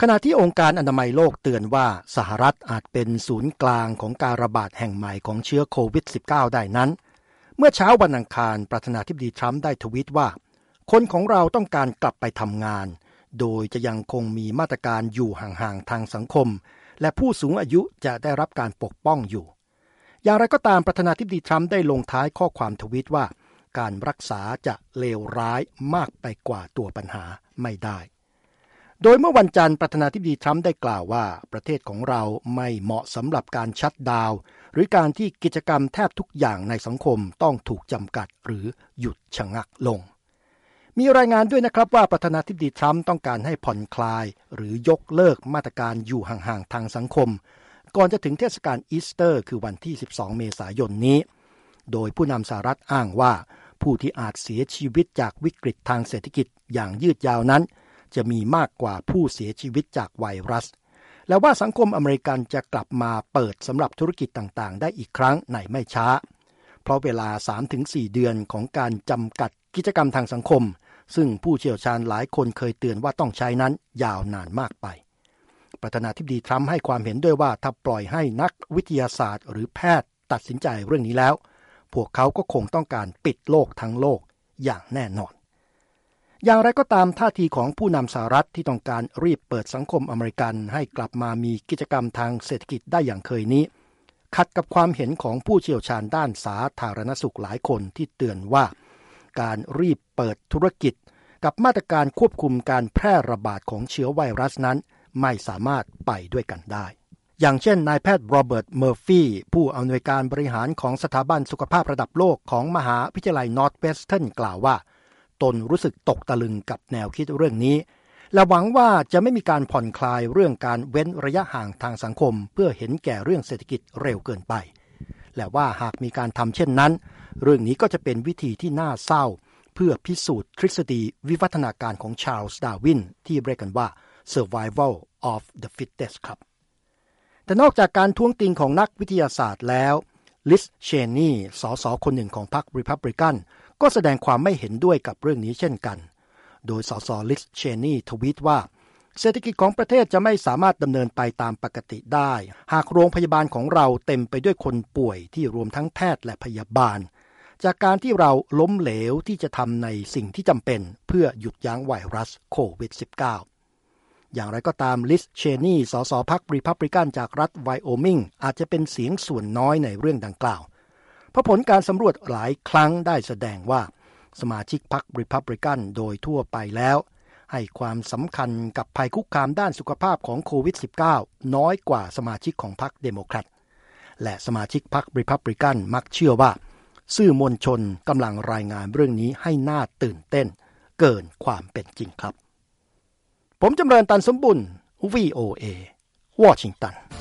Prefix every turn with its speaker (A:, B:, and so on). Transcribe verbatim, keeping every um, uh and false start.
A: ขณะที่องค์การอนามัยโลกเตือนว่าสหรัฐอาจเป็นศูนย์กลางของการระบาดแห่งใหม่ของเชื้อโควิด สิบเก้า ได้นั้นเมื่อเช้าวันอังคารประธานาธิบดีทรัมป์ได้ทวีตว่าคนของเราต้องการกลับไปทำงานโดยจะยังคงมีมาตรการอยู่ห่างๆทางสังคมและผู้สูงอายุจะได้รับการปกป้องอยู่อย่างไรก็ตามประธานาธิบดีทรัมป์ได้ลงท้ายข้อความทวีตว่าการรักษาจะเลวร้ายมากไปกว่าตัวปัญหาไม่ได้โดยเมื่อวันจันทร์ประธานาธิบดีทรัมป์ได้กล่าวว่าประเทศของเราไม่เหมาะสำหรับการชัตดาวน์หรือการที่กิจกรรมแทบทุกอย่างในสังคมต้องถูกจำกัดหรือหยุดชะงักลงมีรายงานด้วยนะครับว่าประธานาธิบดีทรัมป์ต้องการให้ผ่อนคลายหรือยกเลิกมาตรการอยู่ห่างๆทางสังคมก่อนจะถึงเทศกาลอีสเตอร์คือวันที่สิบสองเมษายนนี้โดยผู้นำสหรัฐอ้างว่าผู้ที่อาจเสียชีวิตจากวิกฤตทางเศรษฐกิจอย่างยืดยาวนั้นจะมีมากกว่าผู้เสียชีวิตจากไวรัสและว่าสังคมอเมริกันจะกลับมาเปิดสำหรับธุรกิจต่างๆได้อีกครั้งในไม่ช้าเพราะเวลา สามถึงสี่ เดือนของการจำกัดกิจกรรมทางสังคมซึ่งผู้เชี่ยวชาญหลายคนเคยเตือนว่าต้องใช้นั้นยาวนานมากไปประธานาธิบดีทรัมป์ให้ความเห็นด้วยว่าถ้าปล่อยให้นักวิทยาศาสตร์หรือแพทย์ตัดสินใจเรื่องนี้แล้วพวกเขาก็คงต้องการปิดโลกทั้งโลกอย่างแน่นอนอย่างไรก็ตามท่าทีของผู้นำสหรัฐที่ต้องการรีบเปิดสังคมอเมริกันให้กลับมามีกิจกรรมทางเศรษฐกิจได้อย่างเคยนี้ขัดกับความเห็นของผู้เชี่ยวชาญด้านสาธารณสุขหลายคนที่เตือนว่าการรีบเปิดธุรกิจกับมาตรการควบคุมการแพร่ระบาดของเชื้อไวรัสนั้นไม่สามารถไปด้วยกันได้อย่างเช่นนายแพทย์โรเบิร์ตเมอร์ฟี่ผู้อำนวยการบริหารของสถาบันสุขภาพระดับโลกของมหาวิทยาลัยนอร์ทเวสเทิร์นกล่าวว่าตนรู้สึกตกตะลึงกับแนวคิดเรื่องนี้และหวังว่าจะไม่มีการผ่อนคลายเรื่องการเว้นระยะห่างทางสังคมเพื่อเห็นแก่เรื่องเศรษฐกิจเร็วเกินไปและว่าหากมีการทำเช่นนั้นเรื่องนี้ก็จะเป็นวิธีที่น่าเศร้าเพื่อพิสูจน์ทฤษฎีวิวัฒนาการของชาร์ลส์ดาร์วินที่เรียกกันว่า survival of the fittest ครับแต่นอกจากการท้วงติงของนักวิทยาศาสตร์แล้วลิซเชนนีสสคนหนึ่งของพรรครีพับลิกันก็แสดงความไม่เห็นด้วยกับเรื่องนี้เช่นกันโดยสสลิซเชนนีทวีตว่าเศรษฐกิจของประเทศจะไม่สามารถดำเนินไปตามปกติได้หากโรงพยาบาลของเราเต็มไปด้วยคนป่วยที่รวมทั้งแพทย์และพยาบาลจากการที่เราล้มเหลวที่จะทำในสิ่งที่จำเป็นเพื่อหยุดยั้งไวรัสโควิด สิบเก้า อย่างไรก็ตามลิซเชนนีสสพรรครีพับลิกันจากรัฐไวโอมิงอาจจะเป็นเสียงส่วนน้อยในเรื่องดังกล่าวเพราะผลการสำรวจหลายครั้งได้แสดงว่าสมาชิกพรรครีพับลิกันโดยทั่วไปแล้วให้ความสำคัญกับภัยคุกคามด้านสุขภาพของโควิด สิบเก้า น้อยกว่าสมาชิกของพรรคเดโมแครตและสมาชิกพรรครีพับลิกันมักเชื่อว่าสื่อมวลชนกำลังรายงานเรื่องนี้ให้น่าตื่นเต้นเกินความเป็นจริงครับผมจำเริญตันสมบุญ วี โอ เอ วอชิงตัน